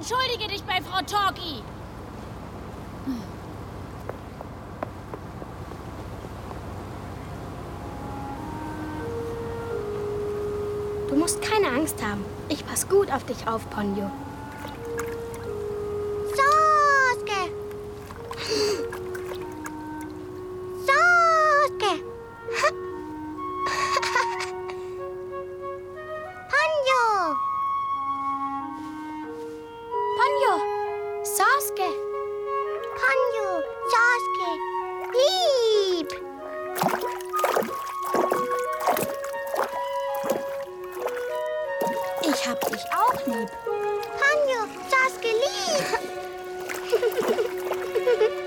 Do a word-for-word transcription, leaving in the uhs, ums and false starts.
Entschuldige dich bei Frau Torki. Du musst keine Angst haben. Ich pass gut auf dich auf, Ponyo. Sasuke! Sasuke! Ponyo! Ponyo! Sasuke! Ponyo! Sasuke! Lieb! Ich hab dich auch lieb.